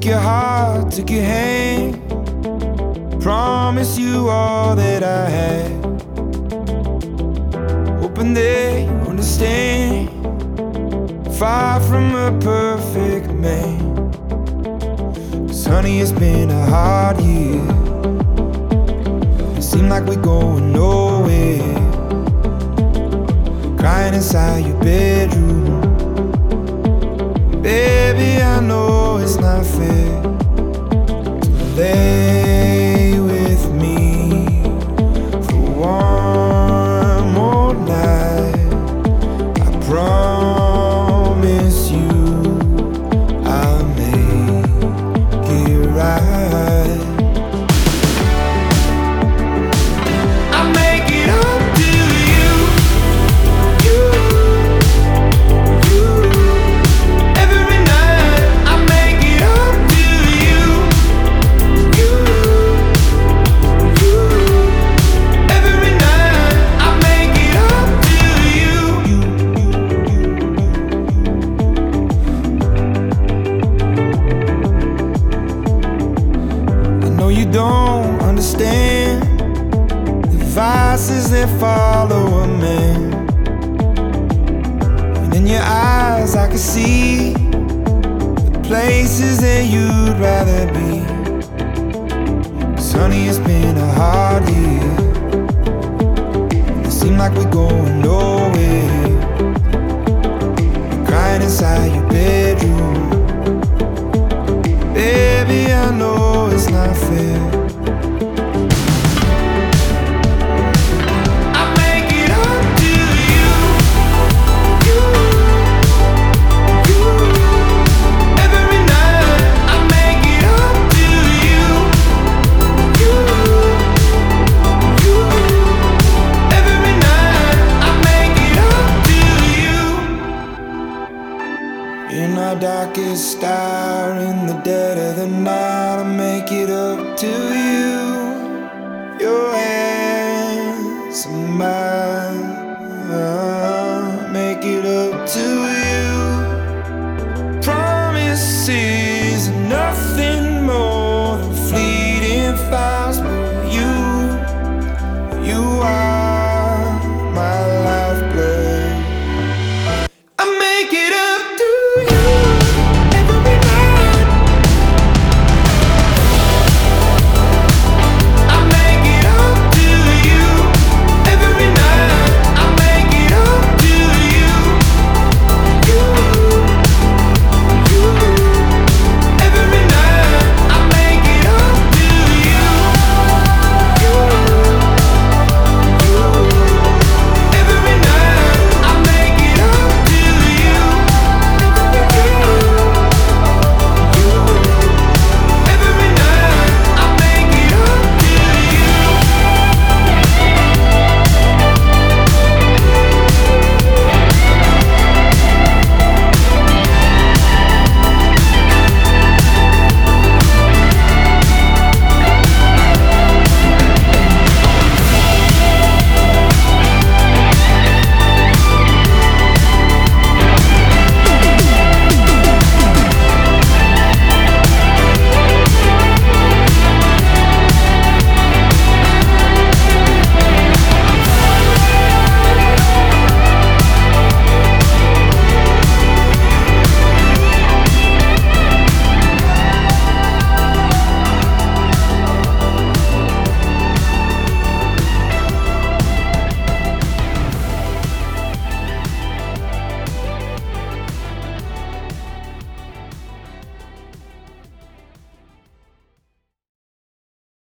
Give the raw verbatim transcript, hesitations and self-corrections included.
your heart, took your hand, promised you all that I had, hoping they understand. Far from a perfect man, 'cause honey, it's been a hard year. It seemed like we're going nowhere, crying inside your bedroom. Baby, I know it's not fair to lay with me for one more night. I promise you I'll make it right. I'll make it up to you, you, you. Every night I'll make it up to you, you, you. Every night I'll make it up to you, you, you. I know you don't understand the vices that follow a man, and in your eyes I can see the places that you'd rather be. 'Cause honey, it's been a hard year. It seemed like we're going nowhere, crying inside your bedroom. Baby, I know it's not fair. I'll make it up to you, you, you. Every night I'll make it up to you, you, you. Every night I'll make it up to you. In our darkest hour, in the dead of the night, I'll make it up to you. Your hands are mine. I'll make it up to